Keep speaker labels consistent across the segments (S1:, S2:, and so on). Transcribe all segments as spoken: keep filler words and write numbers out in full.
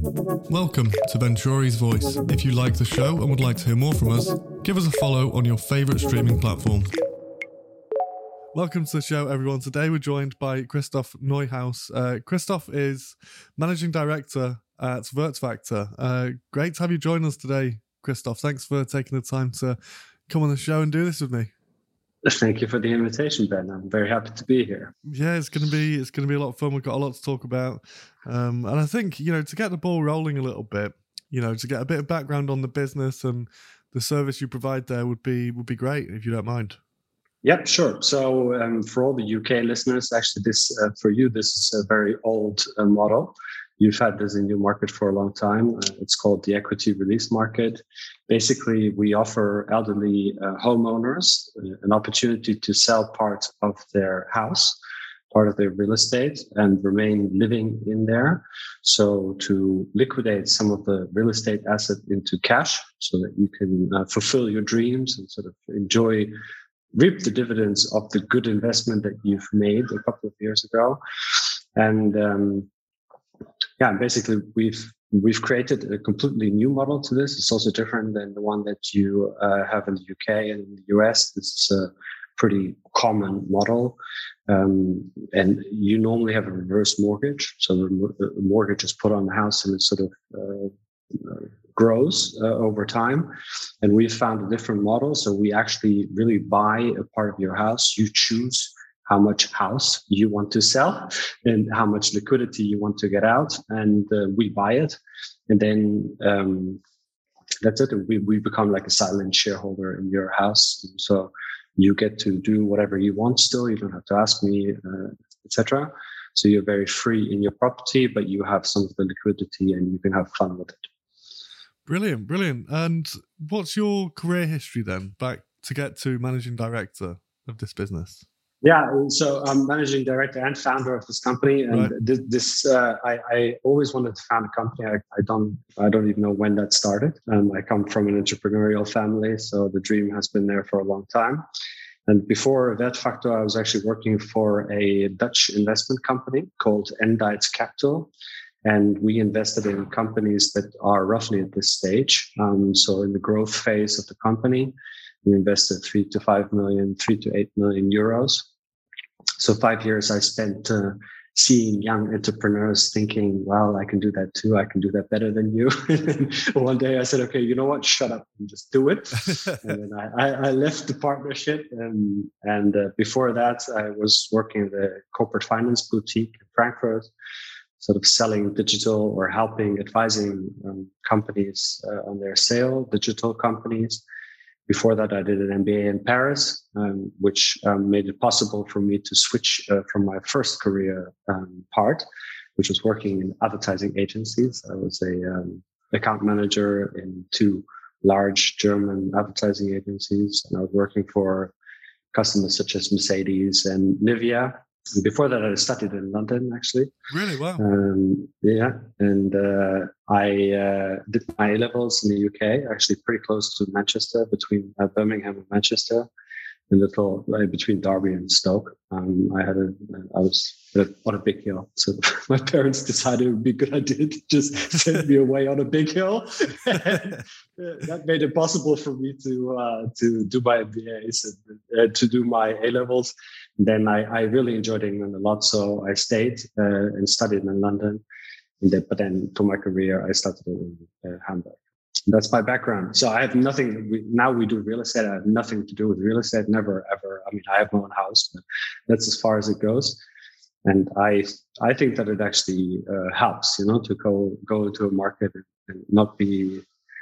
S1: Welcome to Venturi's Voice. If you like the show and would like to hear more from us, give us a follow on your favourite streaming platform. Welcome to the show, everyone. Today we're joined by Christoph Neuhaus. Uh, Christoph is Managing Director at Wertfaktor. Uh, great to have you join us today, Christoph. Thanks for taking the time to come on the show and do this with me.
S2: Thank you for the invitation, Ben. I'm very happy to be here.
S1: Yeah, it's gonna be it's gonna be a lot of fun. We've got a lot to talk about, um, and I think you know to get the ball rolling a little bit, you know, to get a bit of background on the business and the service you provide there would be would be great if you don't mind.
S2: Yep, sure. So um, for all the U K listeners, actually, this uh, for you this is a very old uh, model. You've had this in your market for a long time. Uh, it's called the equity release market. Basically, we offer elderly uh, homeowners uh, an opportunity to sell part of their house, part of their real estate, and remain living in there. So to liquidate some of the real estate asset into cash so that you can uh, fulfill your dreams and sort of enjoy, reap the dividends of the good investment that you've made a couple of years ago. And um, Yeah, basically we've we've created a completely new model to this. It's also different than the one that you uh, have in the U K and in the U S. This is a pretty common model, um, and you normally have a reverse mortgage. So the mortgage is put on the house and it sort of uh, grows uh, over time. And we found a different model. So we actually really buy a part of your house. You choose how much house you want to sell and how much liquidity you want to get out. And uh, we buy it. And then um, that's it. We, we become like a silent shareholder in your house. So you get to do whatever you want still. You don't have to ask me, uh, et cetera. So you're very free in your property, but you have some of the liquidity and you can have fun with it.
S1: Brilliant, brilliant. And what's your career history then, back to get to managing director of this business?
S2: Yeah, so I'm managing director and founder of this company, and
S1: right.
S2: this, this uh, I, I always wanted to found a company. I, I don't, I don't even know when that started. Um, I come from an entrepreneurial family, so the dream has been there for a long time. And before Wertfaktor, I was actually working for a Dutch investment company called Endites Capital, and we invested in companies that are roughly at this stage. Um, so in the growth phase of the company, we invested three to five million, three to eight million euros. So five years I spent uh, seeing young entrepreneurs thinking, well, I can do that too. I can do that better than you. One day I said, okay, you know what? Shut up and just do it. And then I, I, I left the partnership. And, and uh, before that, I was working at a corporate finance boutique in Frankfurt, sort of selling digital or helping, advising um, companies uh, on their sale, digital companies. Before that, I did an M B A in Paris, um, which um, made it possible for me to switch uh, from my first career um, part, which was working in advertising agencies. I was a um, account manager in two large German advertising agencies, and I was working for customers such as Mercedes and Nivea. And before that, I studied in London, actually.
S1: Really? Wow.
S2: Um, yeah. And uh, I uh, did my A-levels in the U K, actually pretty close to Manchester, between uh, Birmingham and Manchester, a little like, between Derby and Stoke. Um, I had a, I was on a big hill. So my parents decided it would be a good idea to just send me away on a big hill. And that made it possible for me to uh, to do my M B As and uh, to do my A-levels. Then I, I really enjoyed England a lot, so I stayed uh, and studied in London. And then, but then for my career, I started in uh, Hamburg. That's my background. So I have nothing. We, now we do real estate. I have nothing to do with real estate. Never, ever. I mean, I have my own house, but that's as far as it goes. And I, I think that it actually uh, helps, you know, to go go into a market and, and not be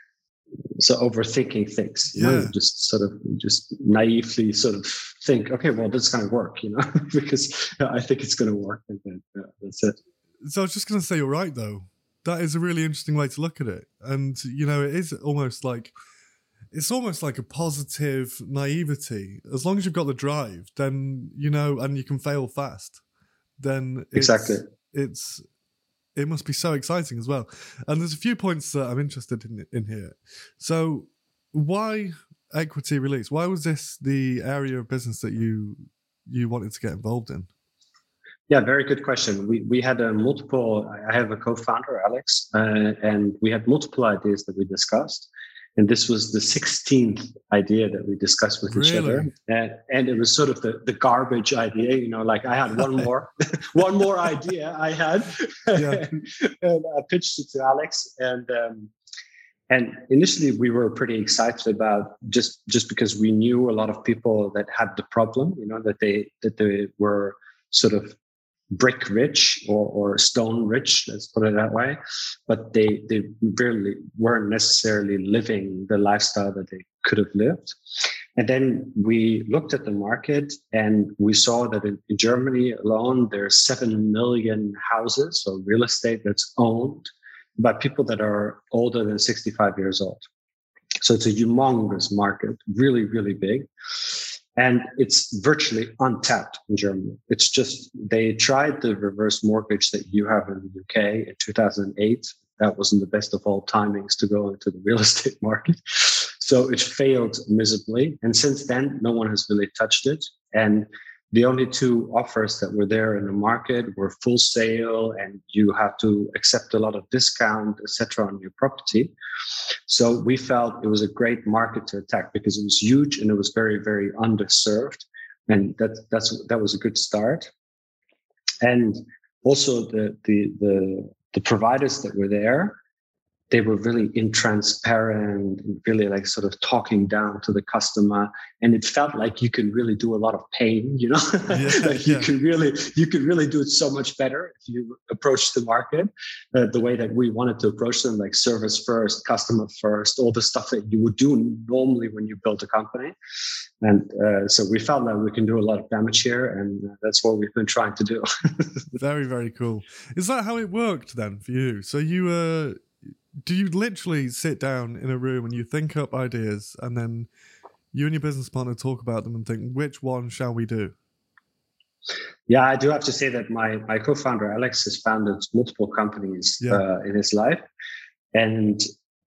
S2: so overthinking things. You
S1: yeah.
S2: know, just sort of just naively sort of think, okay, well, this is going to work, you know, because I think it's going to work, and then yeah, that's it.
S1: So I was just going to say, you're right, though. That is a really interesting way to look at it. And, you know, it is almost like, it's almost like a positive naivety. As long as you've got the drive, then, you know, and you can fail fast, then it's,
S2: exactly.
S1: it's, it must be so exciting as well. And there's a few points that I'm interested in, in here. So why equity release? Why was this the area of business that you, you wanted to get involved in?
S2: Yeah, very good question. We we had a multiple. I have a co-founder, Alex, uh, and we had multiple ideas that we discussed. And this was the sixteenth idea that we discussed with
S1: really?
S2: each other, and, and it was sort of the, the garbage idea. You know, like I had one more, one more idea I had, yeah. and, and I pitched it to Alex, and um, and initially we were pretty excited about just just because we knew a lot of people that had the problem. You know, that they that they were sort of brick rich or, or stone rich, let's put it that way, but they they really weren't necessarily living the lifestyle that they could have lived. And then we looked at the market and we saw that in, in Germany alone, there are seven million houses or real estate that's owned by people that are older than sixty-five years old. So it's a humongous market, really, really big. And it's virtually untapped in Germany. It's just, they tried the reverse mortgage that you have in the U K in two thousand eight. That wasn't the best of all timings to go into the real estate market. So it failed miserably. And since then, no one has really touched it. And the only two offers that were there in the market were full sale, and you have to accept a lot of discount, et cetera, on your property. So we felt it was a great market to attack because it was huge and it was very, very underserved. And that that's that was a good start. And also the the the, the providers that were there, they were really intransparent and really like sort of talking down to the customer. And it felt like you could really do a lot of pain, you know, yeah, like you yeah. could really, you could really do it so much better if you approach the market uh, the way that we wanted to approach them, like service first, customer first, all the stuff that you would do normally when you build a company. And uh, so we felt that we can do a lot of damage here, and uh, that's what we've been trying to do.
S1: Very, very cool. Is that how it worked then for you? So you uh do you literally sit down in a room and you think up ideas and then you and your business partner talk about them and think, which one shall we do?
S2: Yeah, I do have to say that my, my co-founder, Alex, has founded multiple companies yeah. uh, in his life. And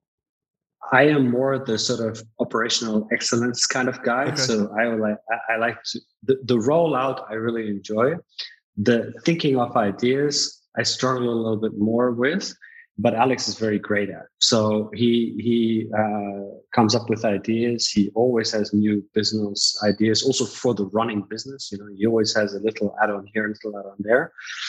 S2: I am more the sort of operational excellence kind of guy. Okay. So I like, I like to, the, the rollout I really enjoy. The thinking of ideas, I struggle a little bit more with. But Alex is very great at it. So he he uh, comes up with ideas. He always has new business ideas, also for the running business. You know, he always has a little add-on here, a little add-on there.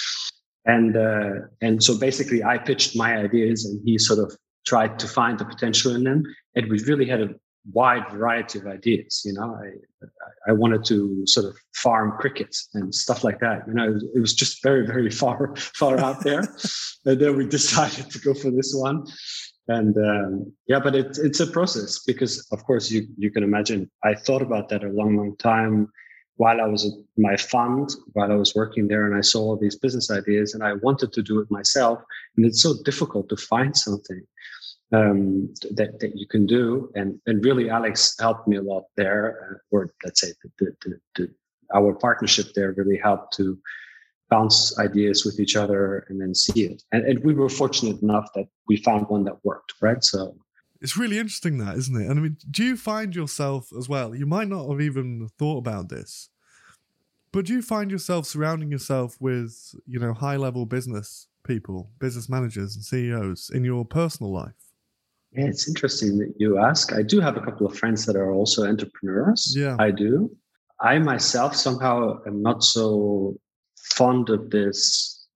S2: And uh, and so basically, I pitched my ideas, and he sort of tried to find the potential in them. And we really had a wide variety of ideas. You know, I I wanted to sort of farm crickets and stuff like that. You know, it was, it was just very, very far, far out there. And then we decided to go for this one. And um, yeah, but it's it's a process because, of course, you you can imagine. I thought about that a long, long time while I was at my fund, while I was working there, and I saw all these business ideas, and I wanted to do it myself. And it's so difficult to find something um that, that you can do, and and really Alex helped me a lot there, uh, or let's say the, the, the, our partnership there really helped to bounce ideas with each other and then see it, and, and we were fortunate enough that we found one that worked, right? So
S1: it's really interesting, that, isn't it? And I mean, do you find yourself as well, you might not have even thought about this, but do you find yourself surrounding yourself with, you know, high level business people, business managers and C E Os in your personal life?
S2: Yeah, it's interesting that you ask. I do have a couple of friends that are also entrepreneurs.
S1: Yeah,
S2: I do. I myself somehow am not so fond of this.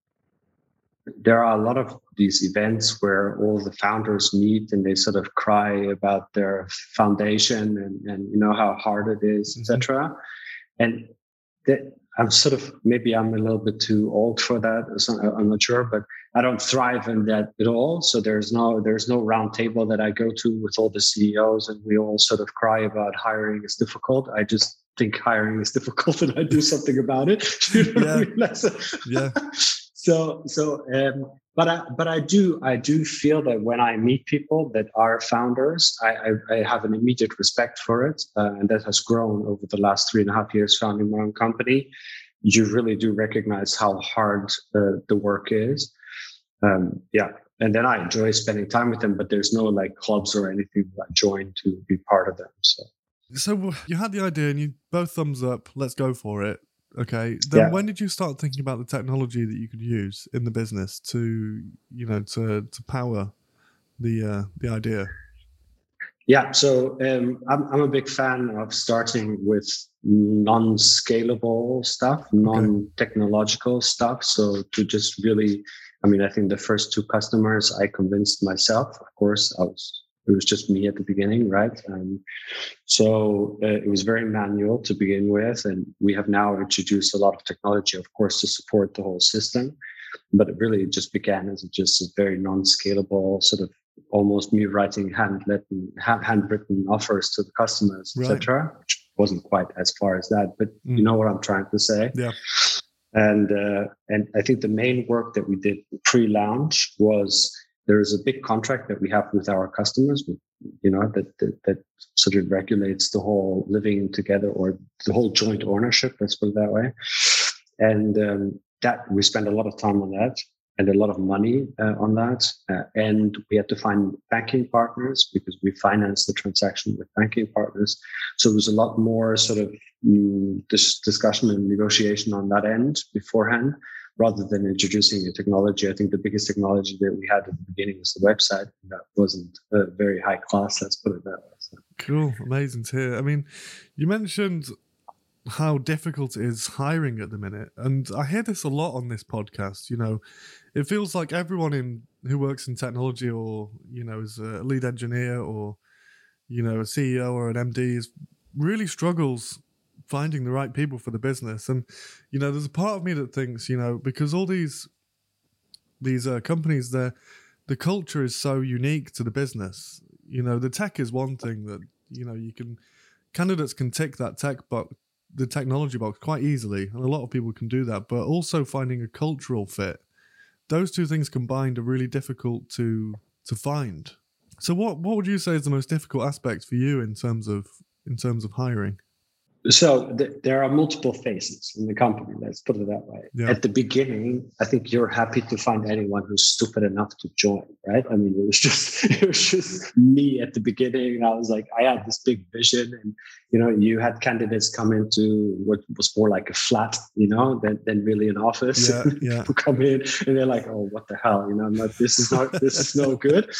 S2: There are a lot of these events where all the founders meet and they sort of cry about their foundation and, and you know how hard it is, mm-hmm. et cetera. And that, I'm sort of, maybe I'm a little bit too old for that. I'm not sure, but I don't thrive in that at all. So there's no there's no round table that I go to with all the C E Os and we all sort of cry about hiring is difficult. I just think hiring is difficult and I do something about it. You know yeah. I mean? yeah. So so um, but I but I do I do feel that when I meet people that are founders, I I, I have an immediate respect for it, uh, and that has grown over the last three and a half years founding my own company. You really do recognize how hard uh, the work is. Um, yeah, and then I enjoy spending time with them, but there's no like clubs or anything that I join to be part of them. So,
S1: so you had the idea and you both thumbs up. Let's go for it. Okay. Then
S2: Yeah.
S1: when did you start thinking about the technology that you could use in the business to, you know, to to power the uh, the idea?
S2: Yeah, so um, I'm I'm a big fan of starting with non-scalable stuff,
S1: Okay.
S2: non-technological stuff. So to just really, I mean, I think the first two customers I convinced myself. Of course, I was it was just me at the beginning, right? Um, so uh, it was very manual to begin with, and we have now introduced a lot of technology, of course, to support the whole system. But it really just began as just a very non-scalable sort of almost me writing handwritten handwritten offers to the customers,
S1: Right.
S2: et cetera, which wasn't quite as far as that, but
S1: Mm.
S2: you know what I'm trying to say.
S1: Yeah.
S2: And uh, and I think the main work that we did pre-launch was there is a big contract that we have with our customers, with, you know, that, that that sort of regulates the whole living together or the whole joint ownership. Let's put it that way. And um, that we spent a lot of time on that and a lot of money uh, on that. Uh, and we had to find banking partners because we financed the transaction with banking partners. So it was a lot more sort of um, this discussion and negotiation on that end beforehand, rather than introducing a technology. I think the biggest technology that we had at the beginning was the website. And that wasn't uh, very high class, let's put it that way. So.
S1: Cool. Amazing to hear. I mean, you mentioned how difficult it is hiring at the minute. And I hear this a lot on this podcast. You know, it feels like everyone in who works in technology or, you know, is a lead engineer or, you know, a C E O or an M D is really struggles finding the right people for the business. And, you know, there's a part of me that thinks, you know, because all these these uh, companies, they're, the culture is so unique to the business. You know, the tech is one thing that, you know, you can, candidates can tick that tech box, the technology box quite easily, and a lot of people can do that, but also finding a cultural fit, those two things combined are really difficult to to find. So what what would you say is the most difficult aspect for you in terms of in terms of hiring?
S2: So th- there are multiple phases in the company. Let's put it that way.
S1: Yeah.
S2: At the beginning, I think you're happy to find anyone who's stupid enough to join, right? I mean, it was just it was just me at the beginning, and I was like, I had this big vision, and you know, you had candidates come into what was more like a flat, you know, than, than really an office.
S1: Yeah, yeah.
S2: Who come in and they're like, oh, what the hell, you know, I'm not, this is not this is no good.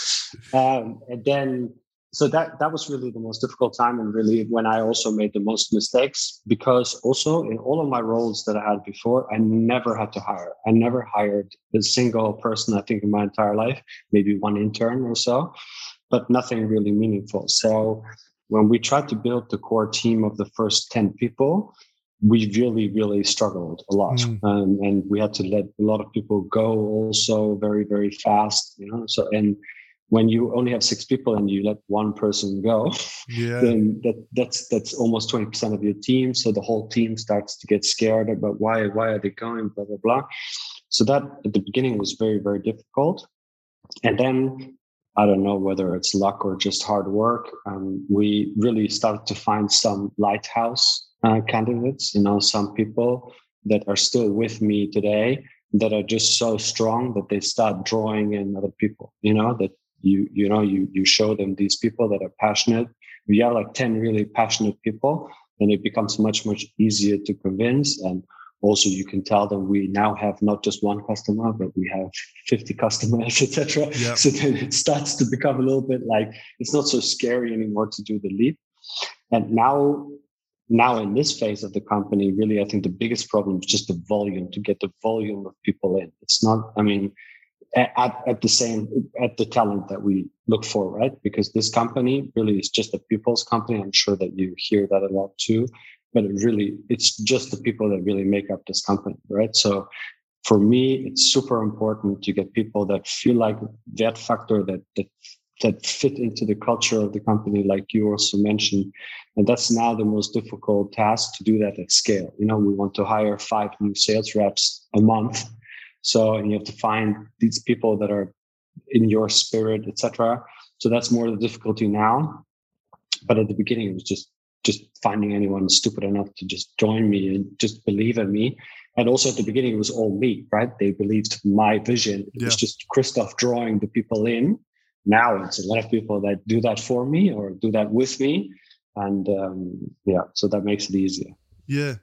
S2: Um, and then. So that that was really the most difficult time, and really when I also made the most mistakes, because also in all of my roles that I had before, I never had to hire. I never hired a single person, I think, in my entire life, maybe one intern or so, but nothing really meaningful. So when we tried to build the core team of the first ten people, we really, really struggled a lot.
S1: Mm.
S2: Um, and we had to let a lot of people go also very, very fast, you know, so, and when you only have six people and you let one person go,
S1: yeah.
S2: then that, that's that's almost twenty percent of your team. So the whole team starts to get scared about why why are they going, blah, blah, blah. So that at the beginning was very, very difficult. And then I don't know whether it's luck or just hard work. Um, we really started to find some lighthouse uh, candidates, you know, some people that are still with me today that are just so strong that they start drawing in other people, you know, that You you know you you show them these people that are passionate. We have like ten really passionate people, and it becomes much much easier to convince. And also, you can tell them we now have not just one customer, but we have fifty customers, et cetera.
S1: Yep.
S2: So then it starts to become a little bit like it's not so scary anymore to do the leap. And now, now in this phase of the company, really, I think the biggest problem is just the volume to get the volume of people in. It's not. I mean. At, at the same at the talent that we look for, right? Because this company really is just a people's company. I'm sure that you hear that a lot too, but it really it's just the people that really make up this company, right? So for me, it's super important to get people that feel like that factor that that that fit into the culture of the company, like you also mentioned. And that's now the most difficult task to do that at scale. You know, we want to hire five new sales reps a month. So, and you have to find these people that are in your spirit, et cetera. So that's more the difficulty now. But at the beginning, it was just just finding anyone stupid enough to just join me and just believe in me. And also at the beginning, it was all me, right? They believed my vision. It
S1: Yeah.
S2: was just Christoph drawing the people in. Now it's a lot of people that do that for me or do that with me. And um, yeah, so that makes it easier.
S1: Yeah.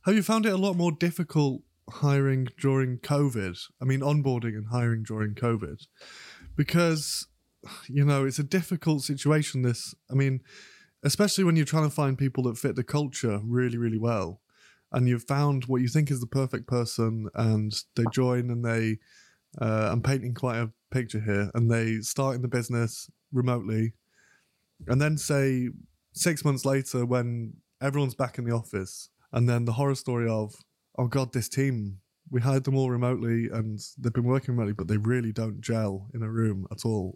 S1: Have you found it a lot more difficult hiring during COVID? I mean, onboarding and hiring during COVID, because, you know, it's a difficult situation. This, I mean, especially when you're trying to find people that fit the culture really, really well, and you've found what you think is the perfect person, and they join and they, uh, I'm painting quite a picture here, and they start in the business remotely, and then say six months later when everyone's back in the office, and then the horror story of, oh God, this team, we hired them all remotely and they've been working remotely, but they really don't gel in a room at all.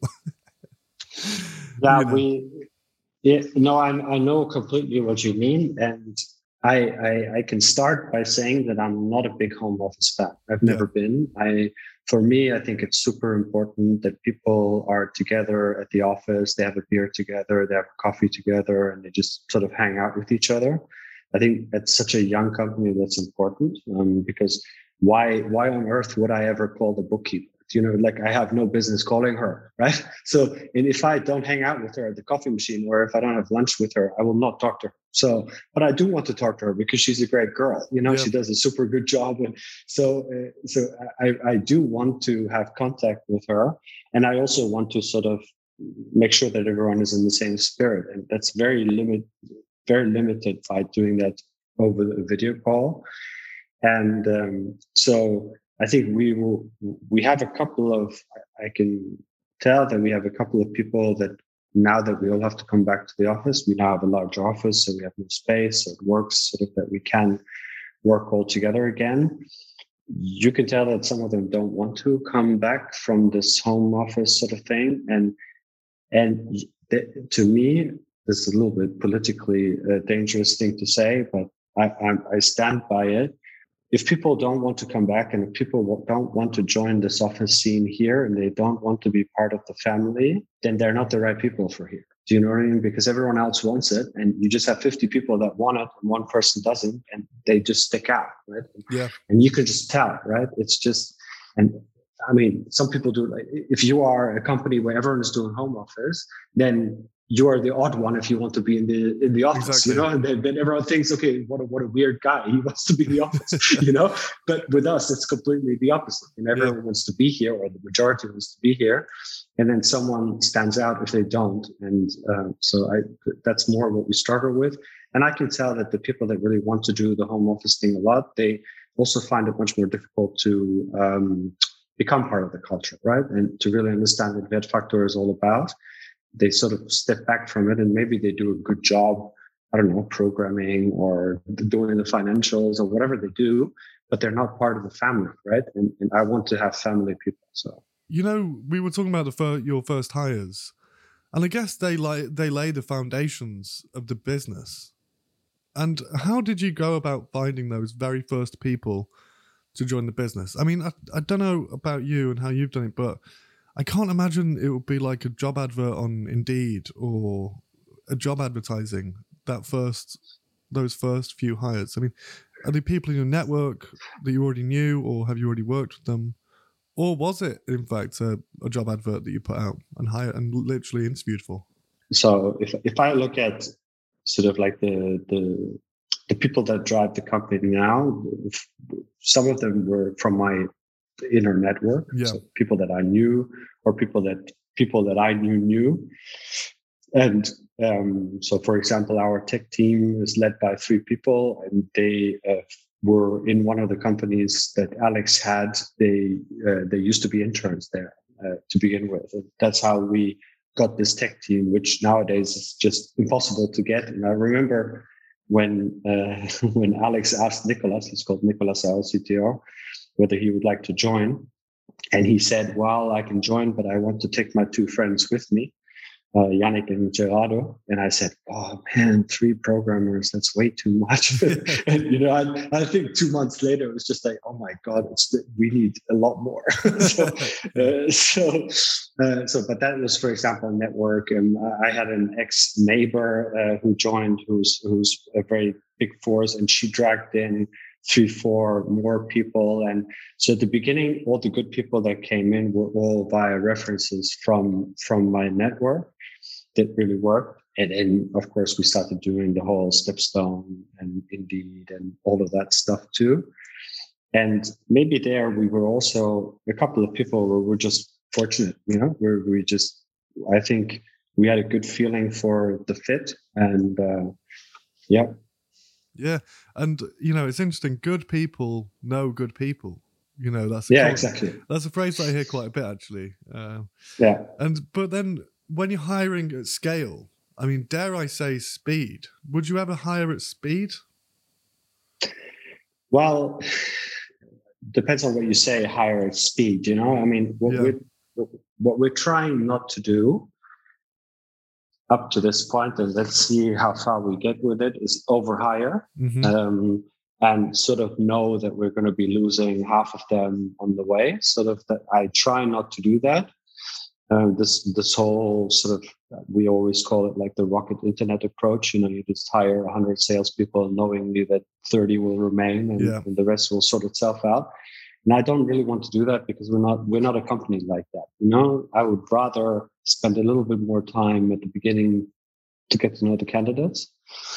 S2: Yeah,
S1: you know?
S2: we, yeah, no, I, I know completely what you mean. And I, I, I can start by saying that I'm not a big home office fan. I've never yeah. been. I, for me, I think it's super important that people are together at the office. They have a beer together, they have coffee together, and they just sort of hang out with each other. I think at such a young company, that's important um, because why, why on earth would I ever call the bookkeeper? You know, like I have no business calling her, right? So, and if I don't hang out with her at the coffee machine, or if I don't have lunch with her, I will not talk to her. So, but I do want to talk to her because she's a great girl. You know, yeah. She does a super good job, and so, uh, so I, I do want to have contact with her, and I also want to sort of make sure that everyone is in the same spirit, and that's very limited, very limited by doing that over the video call, and um, so. I think we will, we have a couple of, I can tell that we have a couple of people that now that we all have to come back to the office, we now have a large office, so we have more space, so it works sort of that we can work all together again. You can tell that some of them don't want to come back from this home office sort of thing. And, and th- to me, this is a little bit politically uh, dangerous thing to say, but I, I, I stand by it. If people don't want to come back and if people don't want to join this office scene here and they don't want to be part of the family, then they're not the right people for here. Do you know what I mean? Because everyone else wants it and you just have fifty people that want it and one person doesn't and they just stick out, right?
S1: Yeah.
S2: And you can just tell, right? It's just, and I mean, some people do, like, if you are a company where everyone is doing home office, then you are the odd one if you want to be in the in the office, exactly. You know, and then, then everyone thinks, okay, what a, what a weird guy. He wants to be in the office, you know. But with us, it's completely the opposite. And everyone yeah. wants to be here, or the majority wants to be here. And then someone stands out if they don't. And uh, so I, that's more what we struggle with. And I can tell that the people that really want to do the home office thing a lot, they also find it much more difficult to um, become part of the culture, right? And to really understand what Wertfaktor is all about. They sort of step back from it and maybe they do a good job, I don't know, programming or doing the financials or whatever they do, but they're not part of the family, right? And, and I want to have family people. So,
S1: you know, we were talking about the fir- your first hires, and I guess they lay, they lay the foundations of the business. And how did you go about finding those very first people to join the business? I mean, I, I don't know about you and how you've done it, but I can't imagine it would be like a job advert on Indeed or a job advertising that first, those first few hires. I mean, are they people in your network that you already knew, or have you already worked with them? Or was it, in fact, a, a job advert that you put out and hired and literally interviewed for?
S2: So if if I look at sort of like the the the people that drive the company now, some of them were from my inner network,
S1: yeah.
S2: So people that I knew or people that people that I knew knew. And um, so, for example, our tech team is led by three people, and they uh, were in one of the companies that Alex had. They uh, they used to be interns there uh, to begin with. And that's how we got this tech team, which nowadays is just impossible to get. And I remember when uh, when Alex asked Nicolas, he's called Nicolas, our C T O, whether he would like to join. And he said, well, I can join, but I want to take my two friends with me, uh, Yannick and Gerardo. And I said, oh man, three programmers, that's way too much. And, you know, I, I think two months later, it was just like, oh my God, it's the, we need a lot more. so, uh, so, uh, so, but that was, for example, network. And I had an ex-neighbor uh, who joined, who's, who's a very big force, and she dragged in three, four more people. And so at the beginning, all the good people that came in were all via references from, from my network that really worked. and then, of course, we started doing the whole Stepstone and Indeed and all of that stuff too. And maybe there we were also a couple of people who were just fortunate, you know, where we just, I think we had a good feeling for the fit, and uh, yeah.
S1: Yeah. And, you know, it's interesting. Good people know good people. You know, that's a
S2: yeah,
S1: common,
S2: exactly.
S1: That's a phrase that I hear quite a bit, actually. Uh,
S2: yeah.
S1: And but then when you're hiring at scale, I mean, dare I say speed? Would you ever hire at speed?
S2: Well, depends on what you say. Hire at speed. You know, I mean, what
S1: Yeah.
S2: we're what we're trying not to do up to this point, and let's see how far we get with it, is overhire.
S1: Mm-hmm.
S2: Um, and sort of know that we're going to be losing half of them on the way. Sort of that I try not to do that. Um, this this whole sort of, we always call it like the rocket internet approach. You know, you just hire one hundred salespeople knowingly that thirty will remain, and,
S1: yeah.
S2: and the rest will sort itself out. And I don't really want to do that, because we're not we're not a company like that. You know, I would rather spend a little bit more time at the beginning to get to know the candidates,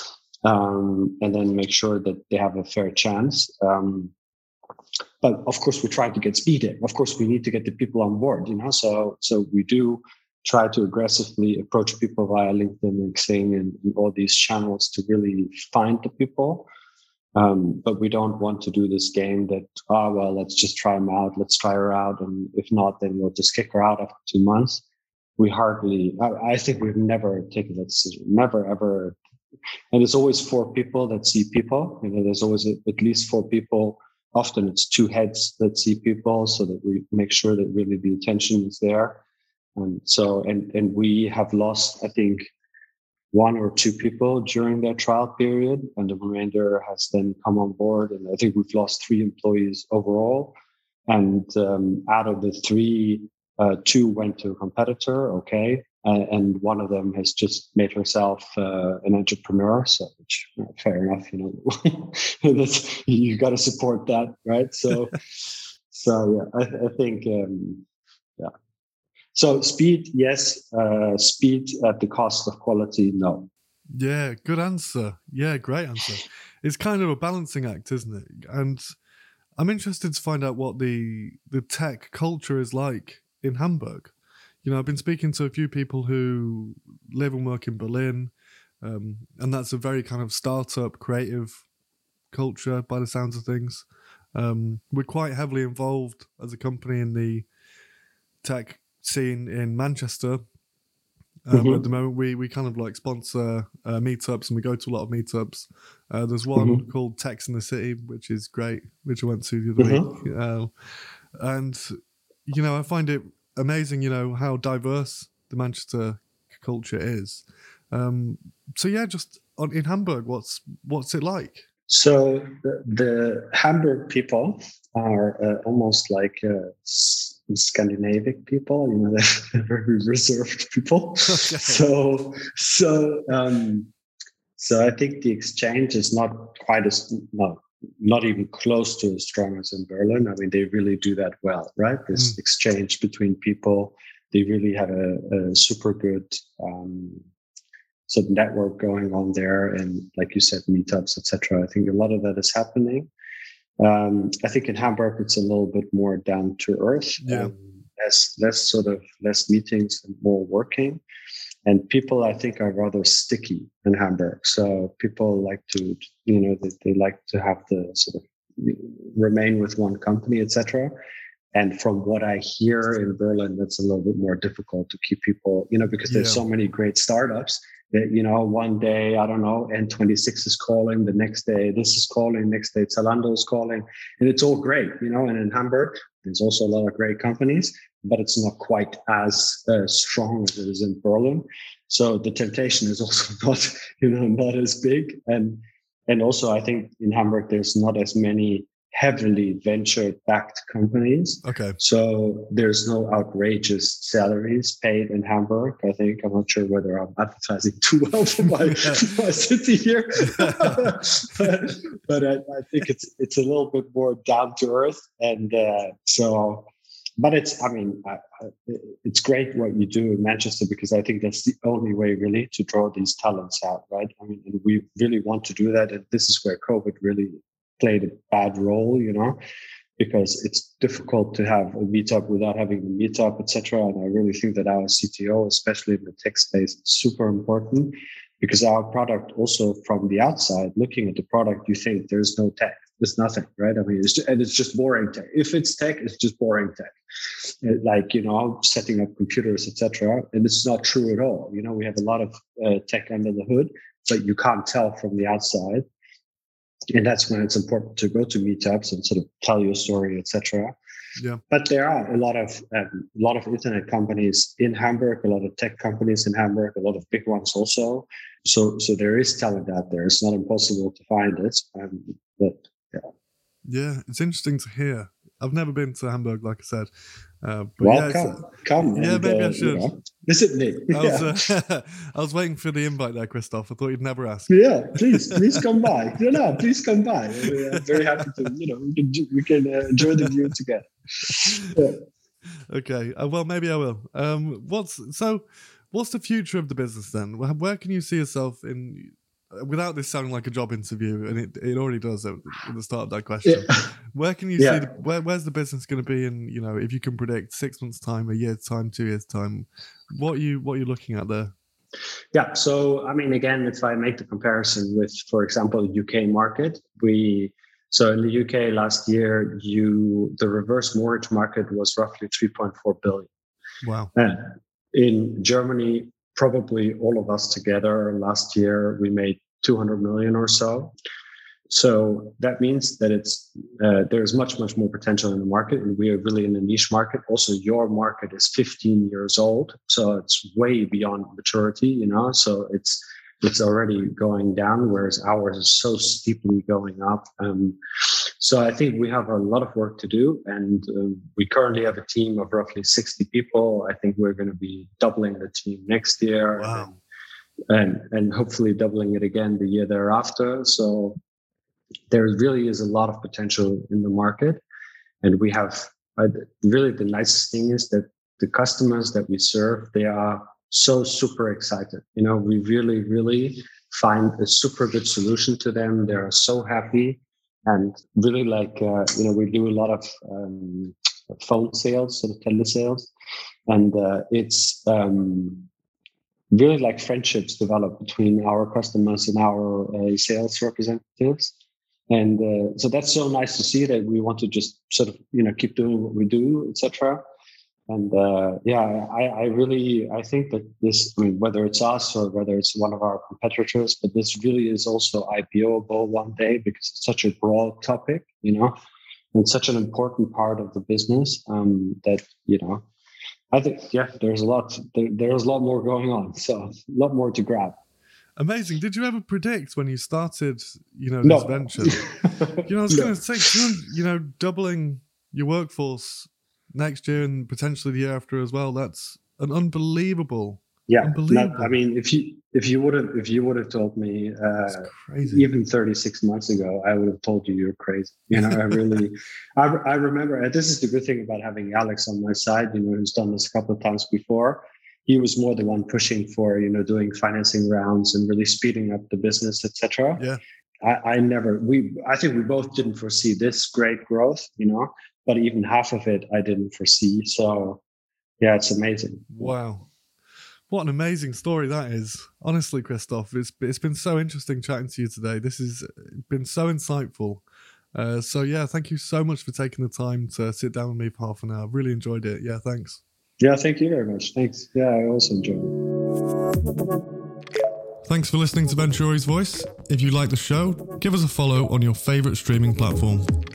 S2: um, and then make sure that they have a fair chance. Um, but of course, we try to get speed in. Of course, we need to get the people on board. You know, so so we do try to aggressively approach people via LinkedIn and Xing and, and all these channels to really find the people. Um, but we don't want to do this game that, oh, well, let's just try them out. Let's try her out. And if not, then we'll just kick her out after two months. We hardly, I, I think we've never taken that decision. Never, ever. And there's always four people that see people. You know, there's always a, at least four people. Often it's two heads that see people, so that we make sure that really the attention is there. And so, and, and we have lost, I think, one or two people during that trial period, and the remainder has then come on board. And I think we've lost three employees overall. And um, out of the three, uh, two went to a competitor, okay, uh, and one of them has just made herself uh, an entrepreneur. So, which uh, fair enough, you know, that's, you got to support that, right? So, so yeah, I, I think, um, yeah. So speed, yes. Uh, speed at the cost of quality, no.
S1: Yeah, good answer. Yeah, great answer. It's kind of a balancing act, isn't it? And I'm interested to find out what the the tech culture is like in Hamburg. You know, I've been speaking to a few people who live and work in Berlin, um, and that's a very kind of startup, creative culture by the sounds of things. Um, we're quite heavily involved as a company in the tech scene in Manchester. Um, mm-hmm. At the moment, we we kind of like sponsor uh, meetups, and we go to a lot of meetups. Uh, there's one mm-hmm. called Techs in the City, which is great, which I went to the other mm-hmm. week. Uh, and, you know, I find it amazing, you know, how diverse the Manchester culture is. Um, so, yeah, just on, in Hamburg, what's what's it like?
S2: So the, the Hamburg people are uh, almost like uh, Scandinavic people, you know, they're very reserved people. Okay. So, so, um, so I think the exchange is not quite as, no, not even close to as strong as in Berlin. I mean, they really do that well, right? This mm. exchange between people, they really have a, a super good um, sort of network going on there. And like you said, meetups, et cetera. I think a lot of that is happening. Um, I think in Hamburg, it's a little bit more down to earth.
S1: Yeah.
S2: Um, less, less sort of less meetings and more working. And people, I think, are rather sticky in Hamburg. So people like to, you know, they, they like to have the sort of remain with one company, et cetera. And from what I hear in Berlin, that's a little bit more difficult to keep people, you know, because there's yeah. so many great startups that, you know, one day, I don't know, N twenty-six is calling, the next day this is calling, next day Zalando is calling, and it's all great, you know. And in Hamburg, there's also a lot of great companies, but it's not quite as uh, strong as it is in Berlin. So the temptation is also not, you know, not as big. And and also, I think in Hamburg, there's not as many heavily venture-backed companies.
S1: Okay.
S2: So there's no outrageous salaries paid in Hamburg. I think I'm not sure whether I'm advertising too well for my, yeah. for my city here, but, but I, I think it's it's a little bit more down to earth, and uh, so but it's, I mean, I, I, it's great what you do in Manchester, because I think that's the only way really to draw these talents out, right? I mean, and we really want to do that. And this is where COVID really played a bad role, you know, because it's difficult to have a meetup without having a meetup, et cetera. And I really think that our C T O, especially in the tech space, is super important, because our product also from the outside, looking at the product, you think there's no tech, there's nothing, right? I mean, it's just, and it's just boring tech. If it's tech, it's just boring tech, like, you know, setting up computers, et cetera. And it's not true at all. You know, we have a lot of uh, tech under the hood, but you can't tell from the outside. And that's when it's important to go to meetups and sort of tell your story, et cetera.
S1: Yeah.
S2: But there are a lot of um, a lot of internet companies in Hamburg, a lot of tech companies in Hamburg, a lot of big ones also. So so there is talent out there. It's not impossible to find it. Um, but yeah.
S1: Yeah, it's interesting to hear. I've never been to Hamburg, like I said. Uh, but
S2: well,
S1: yeah,
S2: come, come.
S1: Yeah,
S2: and,
S1: maybe
S2: uh,
S1: I should.
S2: You know, visit me.
S1: I was, uh, I was waiting for the invite there, Christoph. I thought you'd never ask.
S2: Yeah, please, please come by. No, no, please come by. I'm very happy to. You know, we can we can uh, enjoy the view together. Yeah.
S1: Okay. Uh, well, maybe I will. Um, what's so? What's the future of the business then? Where, where can you see yourself in? Without this sounding like a job interview, and it, it already does at the start of that question. Yeah. Where can you yeah. see? The, where, where's the business going to be in? You know, if you can predict six months' time, a year's time, two years' time, what are you what are you looking at there?
S2: Yeah. So I mean, again, if I make the comparison with, for example, the U K market, we so in the U K last year, you the reverse mortgage market was roughly three point four billion.
S1: Wow.
S2: And in Germany, probably all of us together last year, we made two hundred million or so. So that means that it's uh, there's much, much more potential in the market, and we are really in a niche market. Also, your market is fifteen years old, so it's way beyond maturity, you know, so it's it's already going down, whereas ours is so steeply going up. Um, so I think we have a lot of work to do, and uh, we currently have a team of roughly sixty people. I think we're going to be doubling the team next year.
S1: Wow.
S2: and, and and hopefully doubling it again the year thereafter. So there really is a lot of potential in the market, and we have uh, really the nicest thing is that the customers that we serve, they are so super excited. You know, we really, really find a super good solution to them. They are so happy, and really like, uh, you know, we do a lot of um, phone sales, sort of telesales, and uh, it's um, really like friendships develop between our customers and our uh, sales representatives. And uh, so that's so nice to see that we want to just sort of, you know, keep doing what we do, et cetera. And uh, yeah, I, I really, I think that this, I mean, whether it's us or whether it's one of our competitors, but this really is also IPOable one day, because it's such a broad topic, you know, and such an important part of the business um, that, you know, I think, yeah, there's a lot, there, there's a lot more going on. So a lot more to grab.
S1: Amazing. Did you ever predict when you started, you know, this no. venture? You know, I was no. going to say, you know, doubling your workforce next year and potentially the year after as well. That's an unbelievable.
S2: Yeah,
S1: unbelievable.
S2: Not, I mean, if you if you would have if you would have told me uh, even thirty-six months ago, I would have told you you're crazy. You know, I really, I, I remember. And this is the good thing about having Alex on my side. You know, who's done this a couple of times before. He was more the one pushing for, you know, doing financing rounds and really speeding up the business, et cetera.
S1: Yeah.
S2: I, I never, we, I think we both didn't foresee this great growth, you know, but even half of it I didn't foresee. So yeah, it's amazing.
S1: Wow. What an amazing story that is. Honestly, Christoph, it's, it's been so interesting chatting to you today. This has been so insightful. Uh, so yeah, thank you so much for taking the time to sit down with me for half an hour. Really enjoyed it. Yeah, thanks.
S2: Yeah, thank you very much. Thanks. Yeah, I also enjoyed it.
S1: Thanks for listening to Venturi's Voice. If you like the show, give us a follow on your favorite streaming platform.